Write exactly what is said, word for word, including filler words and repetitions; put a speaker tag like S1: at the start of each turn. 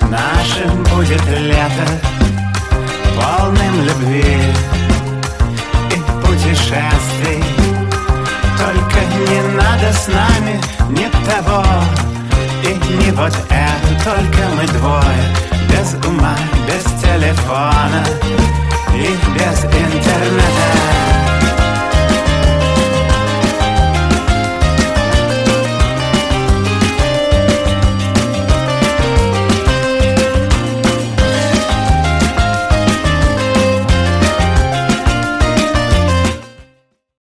S1: Нашим будет лето, полным любви и путешествий. Только не надо с нами ни того и не вот это. Только мы двое, без ума, без телефона и без интернета.